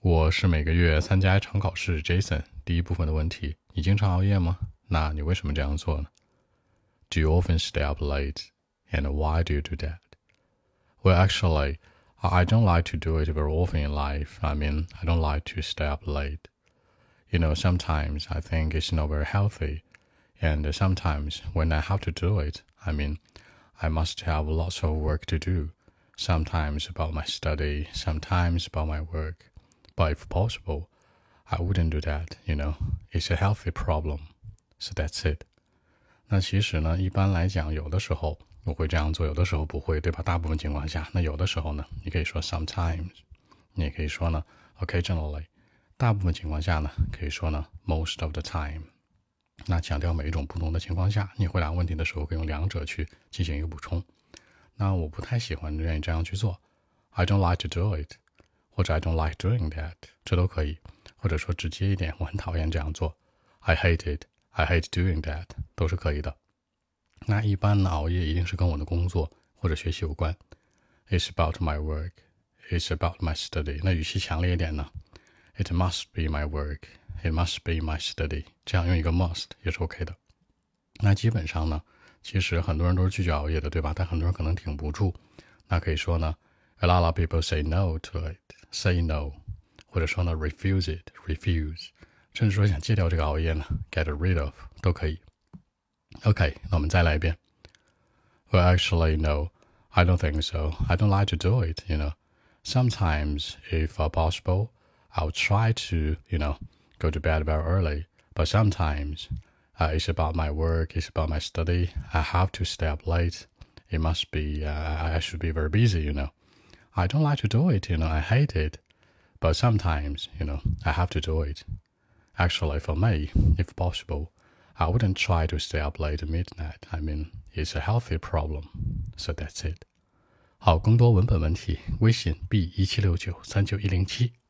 我是每个月参加一场考试 Jason。 第一部分的问题，你经常熬夜吗？那你为什么这样做呢？ Do you often stay up late? And why do you do that? Well, actually, I don't like to do it very often in life. I don't like to stay up late. Sometimes I think it's not very healthy. And sometimes when I have to do it, I must have lots of work to do. Sometimes about my study, sometimes about my work. But if possible, I wouldn't do that. It's a healthy problem. So that's it. 那其实呢，一般来讲，有的时候我会这样做，有的时候不会，对吧？大部分情况下，那有的时候呢，你可以说 sometimes，你也可以说呢 occasionally，大部分情况下呢，可以说呢 most of the time。那强调每一种不同的情况下，你回答问题的时候可以用两者去进行一个补充。那我不太喜欢愿意这样去做 ，I don't like to do it， 或者 I don't like doing that， 这都可以。或者说直接一点，我很讨厌这样做 ，I hate it。I hate doing that 都是可以的。那一般呢，熬夜一定是跟我的工作或者学习有关。It's about my work. It's about my study. 那语气强烈一点呢 ，It must be my work. It must be my study. 这样用一个 must 也是 OK 的。那基本上呢，其实很多人都是拒绝熬夜的，对吧？但很多人可能挺不住。那可以说呢 ，A lot of people say no to it. Say no， 或者说呢 refuse it. Refuse。甚至说想戒掉这个熬夜呢 get rid of 都可以。OK， 那我们再来一遍。Well, actually, no, I don't think so. I don't like to do it, Sometimes, if possible, I'll try to, go to bed very early. But sometimes, it's about my work, it's about my study. I have to stay up late. It must be, I should be very busy, I don't like to do it, I hate it. But sometimes, I have to do it.Actually, for me, if possible, I wouldn't try to stay up late at midnight. It's a healthy problem. So that's it. 好，更多文本问题，微信 B176939107107